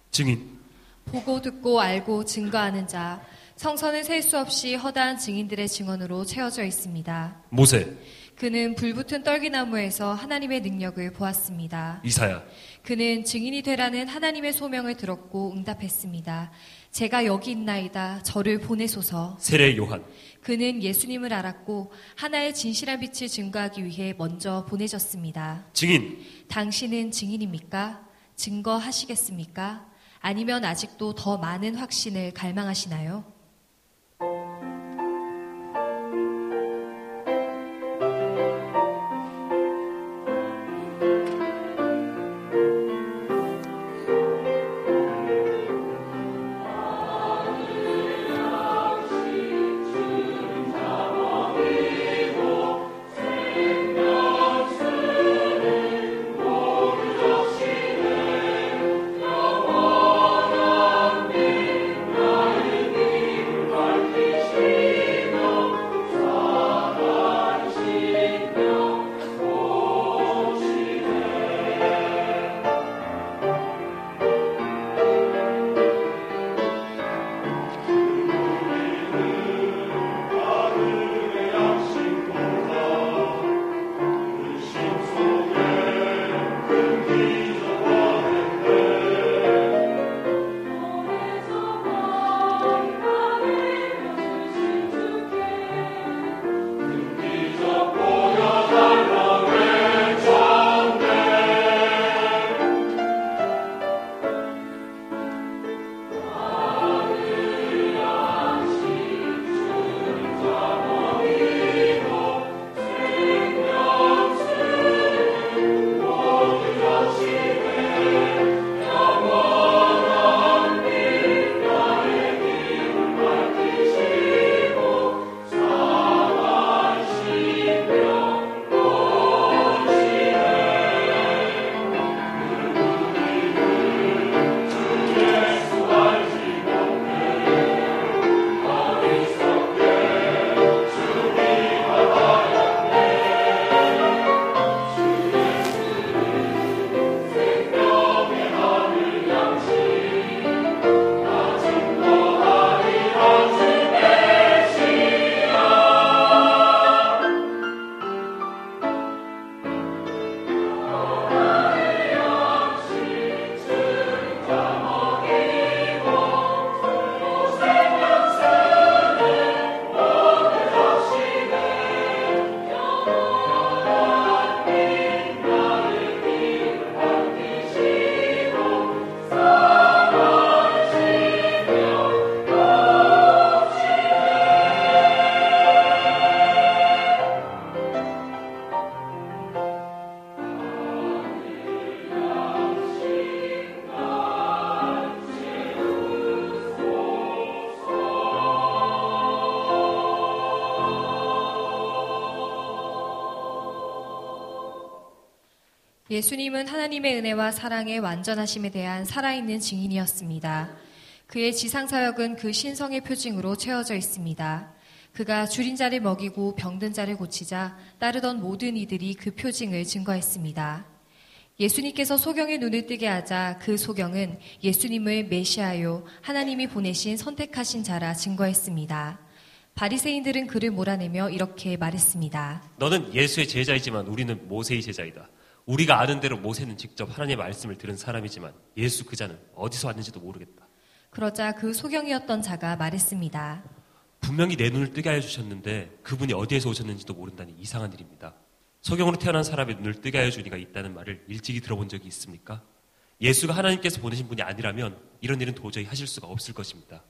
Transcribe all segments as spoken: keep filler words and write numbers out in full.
증인. 보고 듣고 알고 증거하는 자. 성서는 셀 수 없이 허다한 증인들의 증언으로 채워져 있습니다. 모세. 그는 불붙은 떨기나무에서 하나님의 능력을 보았습니다. 이사야. 그는 증인이 되라는 하나님의 소명을 들었고 응답했습니다. 제가 여기 있나이다. 저를 보내소서. 세례 요한. 그는 예수님을 알았고 하나의 진실한 빛을 증거하기 위해 먼저 보내졌습니다. 증인. 당신은 증인입니까? 증거하시겠습니까? 아니면 아직도 더 많은 확신을 갈망하시나요? 예수님은 하나님의 은혜와 사랑의 완전하심에 대한 살아있는 증인이었습니다. 그의 지상사역은 그 신성의 표징으로 채워져 있습니다. 그가 줄인 자를 먹이고 병든 자를 고치자 따르던 모든 이들이 그 표징을 증거했습니다. 예수님께서 소경의 눈을 뜨게 하자 그 소경은 예수님을 메시아요, 하나님이 보내신 선택하신 자라 증거했습니다. 바리새인들은 그를 몰아내며 이렇게 말했습니다. 너는 예수의 제자이지만 우리는 모세의 제자이다. 우리가 아는 대로 모세는 직접 하나님의 말씀을 들은 사람이지만 예수 그 자는 어디서 왔는지도 모르겠다. 그러자 그 소경이었던 자가 말했습니다. 분명히 내 눈을 뜨게 해주셨는데 그분이 어디에서 오셨는지도 모른다니 이상한 일입니다. 소경으로 태어난 사람의 눈을 뜨게 해준 이가 있다는 말을 일찍이 들어본 적이 있습니까? 예수가 하나님께서 보내신 분이 아니라면 이런 일은 도저히 하실 수가 없을 것입니다.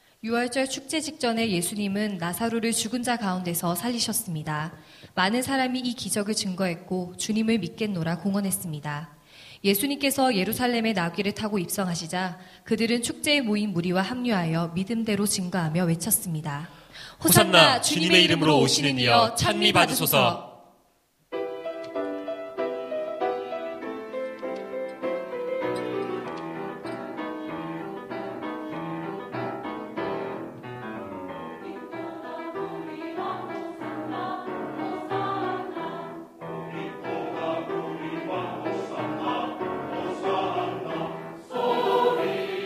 유월절 축제 직전에 예수님은 나사로를 죽은 자 가운데서 살리셨습니다. 많은 사람이 이 기적을 증거했고 주님을 믿겠노라 공언했습니다. 예수님께서 예루살렘의 나귀를 타고 입성하시자 그들은 축제에 모인 무리와 합류하여 믿음대로 증거하며 외쳤습니다. 호산나 주님의 이름으로 오시는 이여 찬미 받으소서. 소리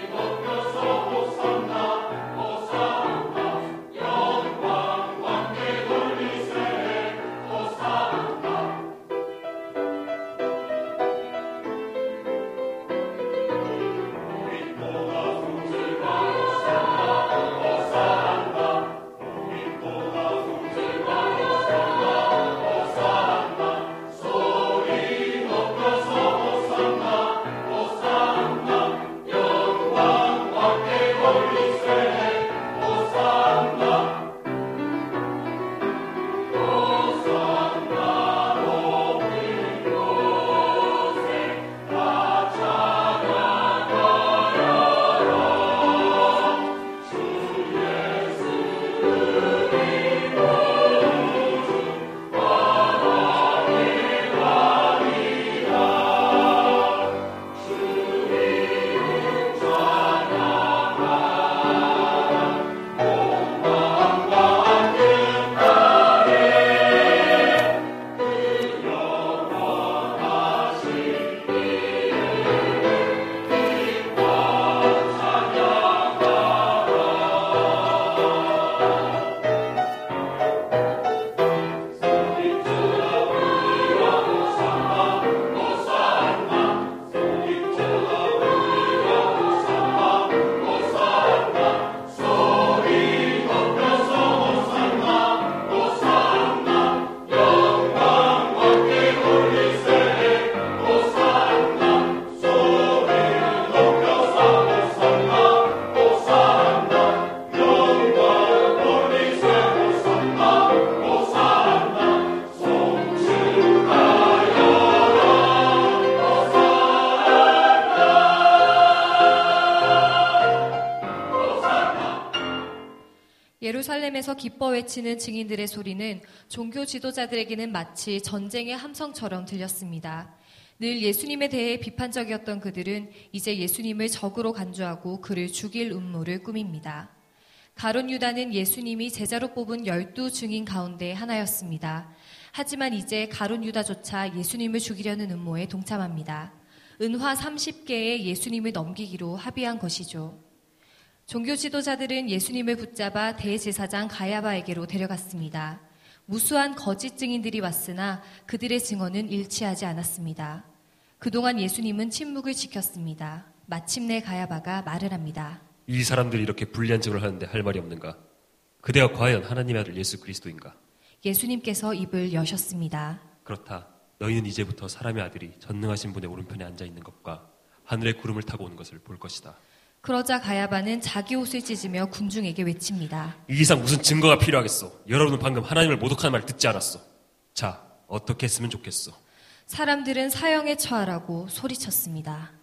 예루살렘에서 기뻐 외치는 증인들의 소리는 종교 지도자들에게는 마치 전쟁의 함성처럼 들렸습니다. 늘 예수님에 대해 비판적이었던 그들은 이제 예수님을 적으로 간주하고 그를 죽일 음모를 꾸밉니다. 가룟 유다는 예수님이 제자로 뽑은 열두 증인 가운데 하나였습니다. 하지만 이제 가룟 유다조차 예수님을 죽이려는 음모에 동참합니다. 은화 삼십 개에 예수님을 넘기기로 합의한 것이죠. 종교 지도자들은 예수님을 붙잡아 대제사장 가야바에게로 데려갔습니다. 무수한 거짓 증인들이 왔으나 그들의 증언은 일치하지 않았습니다. 그동안 예수님은 침묵을 지켰습니다. 마침내 가야바가 말을 합니다. 이 사람들이 이렇게 불리한 증언을 하는데 할 말이 없는가? 그대가 과연 하나님의 아들 예수 그리스도인가? 예수님께서 입을 여셨습니다. 그렇다. 너희는 이제부터 사람의 아들이 전능하신 분의 오른편에 앉아있는 것과 하늘의 구름을 타고 오는 것을 볼 것이다. 그러자 가야바는 자기 옷을 찢으며 군중에게 외칩니다. 이 이상 무슨 증거가 필요하겠어? 여러분은 방금 하나님을 모독하는 말을 듣지 않았어. 자, 어떻게 했으면 좋겠어? 사람들은 사형에 처하라고 소리쳤습니다.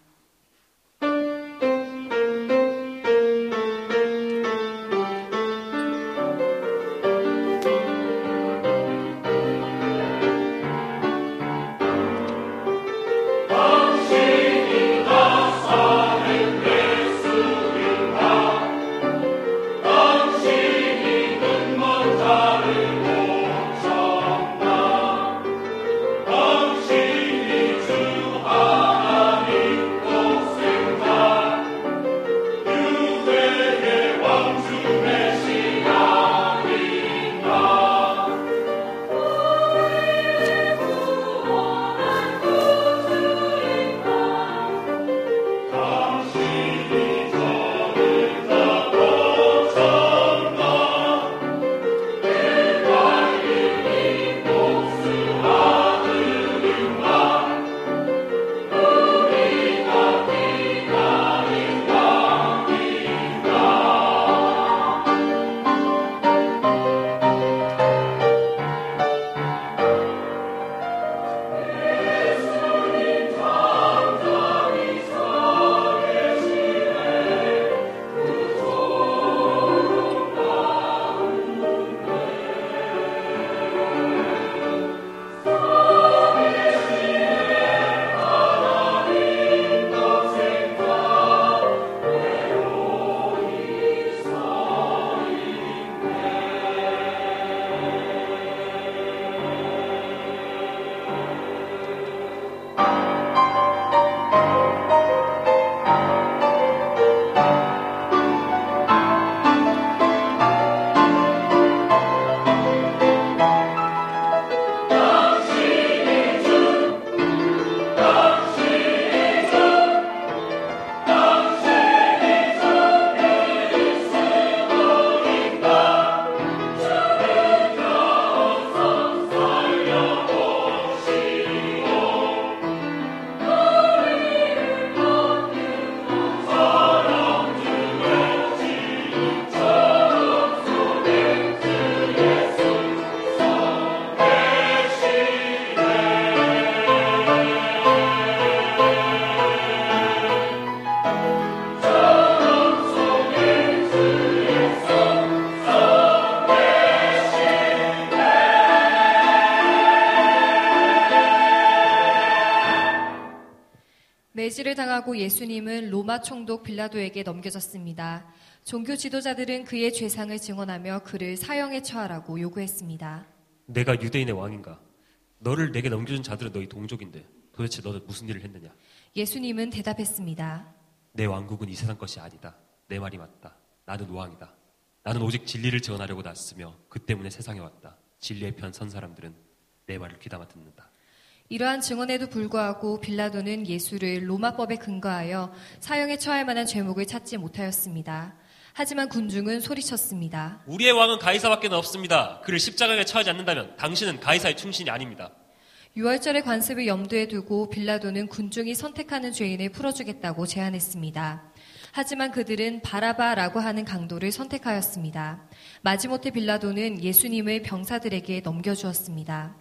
매질을 당하고 예수님은 로마 총독 빌라도에게 넘겨졌습니다. 종교 지도자들은 그의 죄상을 증언하며 그를 사형에 처하라고 요구했습니다. 내가 유대인의 왕인가? 너를 내게 넘겨준 자들은 너희 동족인데 도대체 너는 무슨 일을 했느냐? 예수님은 대답했습니다. 내 왕국은 이 세상 것이 아니다. 내 말이 맞다. 나는 왕이다. 나는 오직 진리를 증언하려고 났으며 그 때문에 세상에 왔다. 진리의 편 선 사람들은 내 말을 귀담아 듣는다. 이러한 증언에도 불구하고 빌라도는 예수를 로마법에 근거하여 사형에 처할 만한 죄목을 찾지 못하였습니다. 하지만 군중은 소리쳤습니다. 우리의 왕은 가이사밖에 없습니다. 그를 십자가에 처하지 않는다면 당신은 가이사의 충신이 아닙니다. 유월절의 관습을 염두에 두고 빌라도는 군중이 선택하는 죄인을 풀어주겠다고 제안했습니다. 하지만 그들은 바라바라고 하는 강도를 선택하였습니다. 마지못해 빌라도는 예수님을 병사들에게 넘겨주었습니다.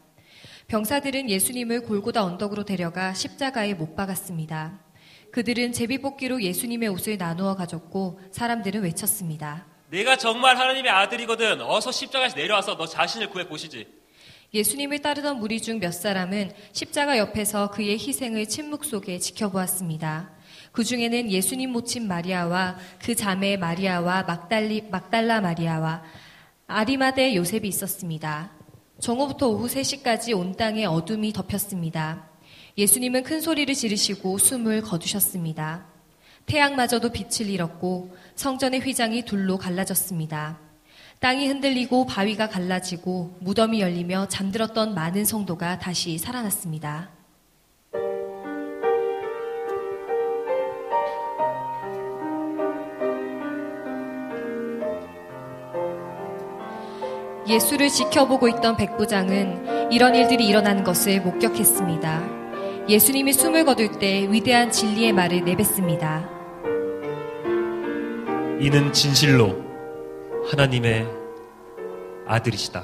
병사들은 예수님을 골고다 언덕으로 데려가 십자가에 못 박았습니다. 그들은 제비뽑기로 예수님의 옷을 나누어 가졌고 사람들은 외쳤습니다. 내가 정말 하나님의 아들이거든. 어서 십자가에서 내려와서 너 자신을 구해 보시지. 예수님을 따르던 무리 중 몇 사람은 십자가 옆에서 그의 희생을 침묵 속에 지켜보았습니다. 그 중에는 예수님 모친 마리아와 그 자매 마리아와 막달리, 막달라 마리아와 아리마대 요셉이 있었습니다. 정오부터 오후 세 시까지 온 땅에 어둠이 덮였습니다. 예수님은 큰 소리를 지르시고 숨을 거두셨습니다. 태양마저도 빛을 잃었고 성전의 휘장이 둘로 갈라졌습니다. 땅이 흔들리고 바위가 갈라지고 무덤이 열리며 잠들었던 많은 성도가 다시 살아났습니다. 예수를 지켜보고 있던 백부장은 이런 일들이 일어나는 것을 목격했습니다. 예수님이 숨을 거둘 때 위대한 진리의 말을 내뱉습니다. 이는 진실로 하나님의 아들이시다.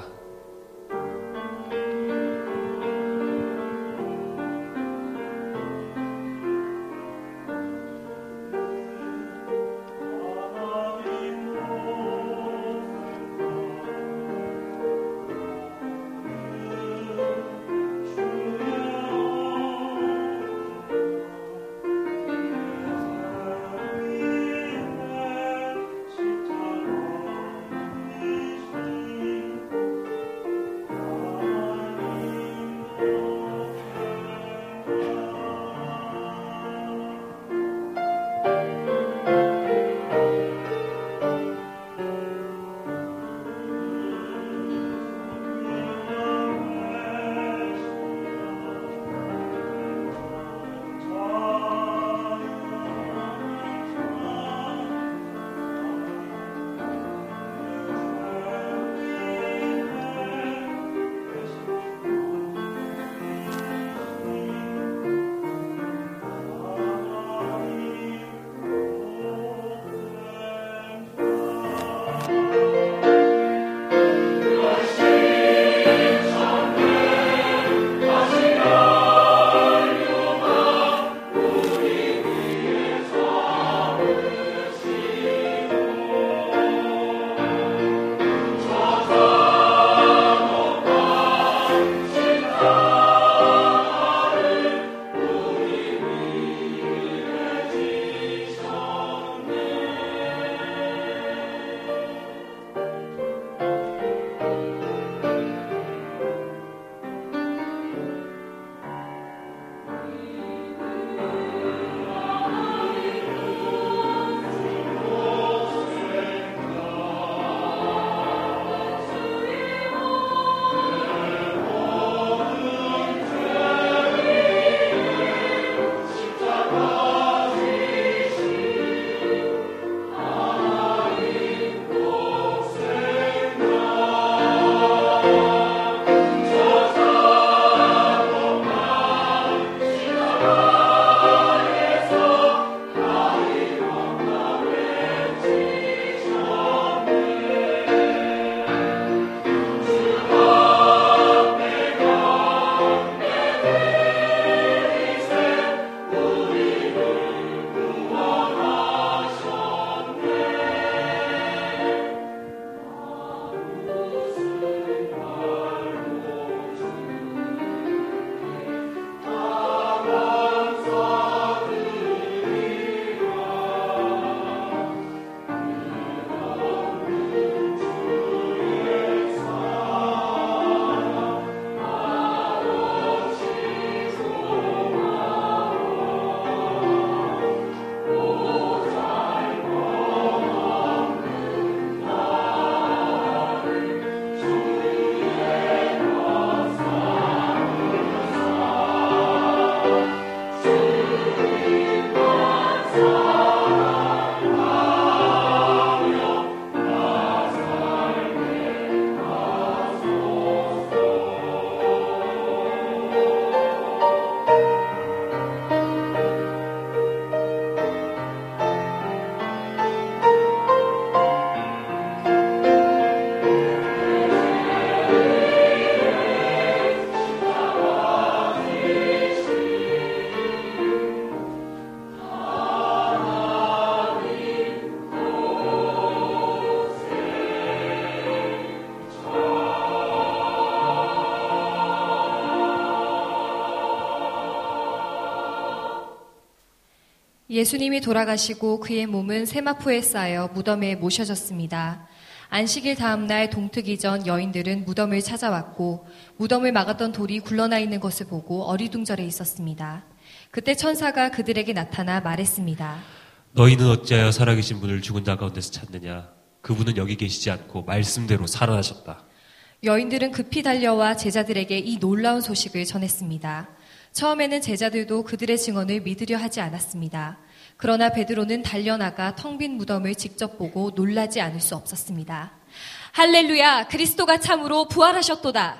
예수님이 돌아가시고 그의 몸은 세마포에 쌓여 무덤에 모셔졌습니다. 안식일 다음 날 동트기 전 여인들은 무덤을 찾아왔고 무덤을 막았던 돌이 굴러나 있는 것을 보고 어리둥절해 있었습니다. 그때 천사가 그들에게 나타나 말했습니다. 너희는 어찌하여 살아계신 분을 죽은 자 가운데서 찾느냐? 그분은 여기 계시지 않고 말씀대로 살아나셨다. 여인들은 급히 달려와 제자들에게 이 놀라운 소식을 전했습니다. 처음에는 제자들도 그들의 증언을 믿으려 하지 않았습니다. 그러나 베드로는 달려나가 텅 빈 무덤을 직접 보고 놀라지 않을 수 없었습니다. 할렐루야! 그리스도가 참으로 부활하셨도다!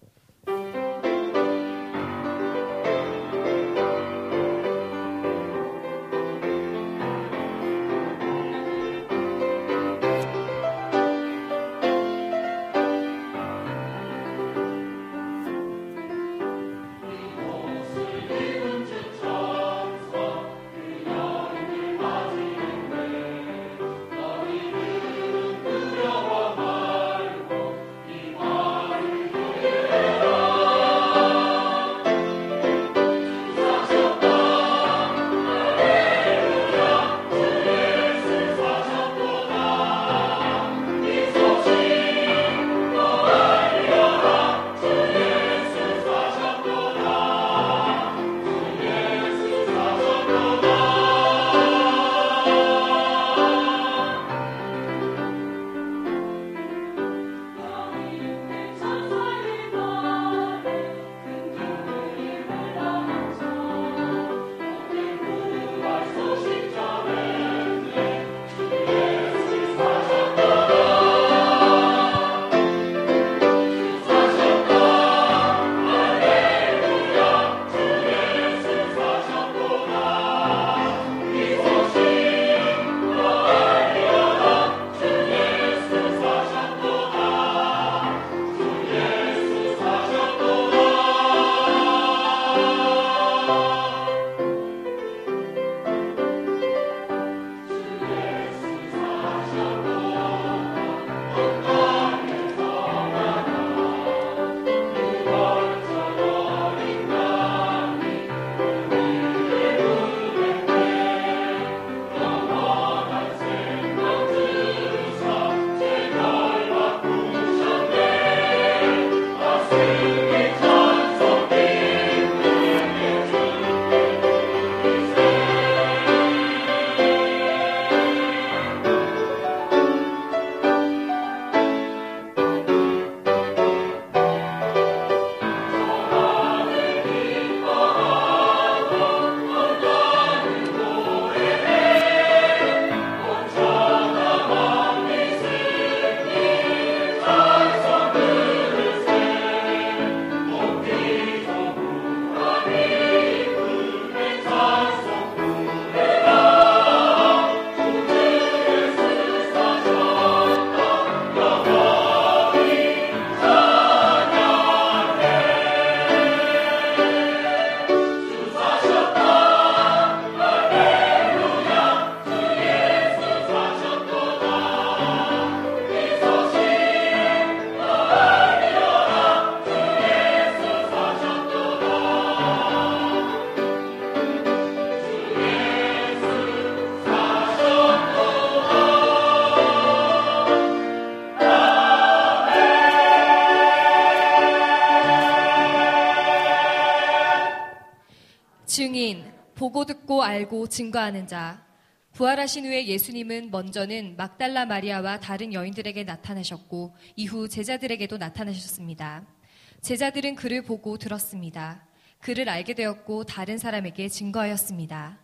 증인, 보고 듣고 알고 증거하는 자. 부활하신 후에 예수님은 먼저는 막달라 마리아와 다른 여인들에게 나타나셨고 이후 제자들에게도 나타나셨습니다. 제자들은 그를 보고 들었습니다. 그를 알게 되었고 다른 사람에게 증거하였습니다.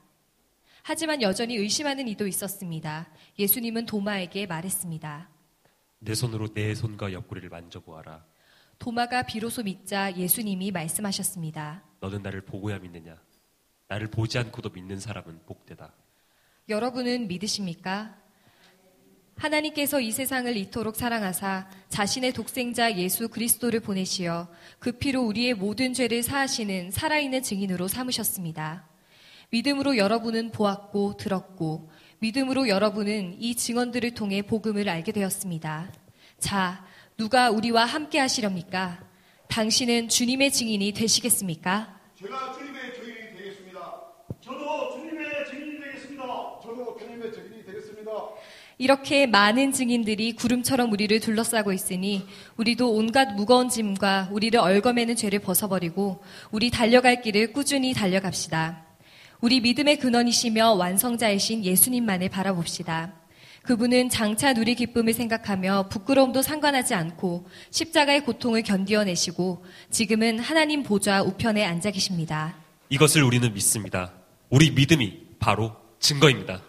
하지만 여전히 의심하는 이도 있었습니다. 예수님은 도마에게 말했습니다. 내 손으로 내 손과 옆구리를 만져보아라. 도마가 비로소 믿자 예수님이 말씀하셨습니다. 너는 나를 보고야 믿느냐? 나를 보지 않고도 믿는 사람은 복되다. 여러분은 믿으십니까? 하나님께서 이 세상을 이토록 사랑하사 자신의 독생자 예수 그리스도를 보내시어 그 피로 우리의 모든 죄를 사하시는 살아있는 증인으로 삼으셨습니다. 믿음으로 여러분은 보았고 들었고 믿음으로 여러분은 이 증언들을 통해 복음을 알게 되었습니다. 자, 누가 우리와 함께 하시렵니까? 당신은 주님의 증인이 되시겠습니까? 제가 주님의 증인이 되겠습니다. 저도 주님의 증인이 되겠습니다. 이렇게 많은 증인들이 구름처럼 우리를 둘러싸고 있으니 우리도 온갖 무거운 짐과 우리를 얽어매는 죄를 벗어버리고 우리 달려갈 길을 꾸준히 달려갑시다. 우리 믿음의 근원이시며 완성자이신 예수님만을 바라봅시다. 그분은 장차 누릴 기쁨을 생각하며 부끄러움도 상관하지 않고 십자가의 고통을 견디어내시고 지금은 하나님 보좌 우편에 앉아 계십니다. 이것을 우리는 믿습니다. 우리 믿음이 바로 증거입니다.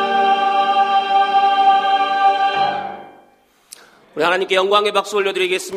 우리 하나님께 영광의 박수 올려드리겠습니다.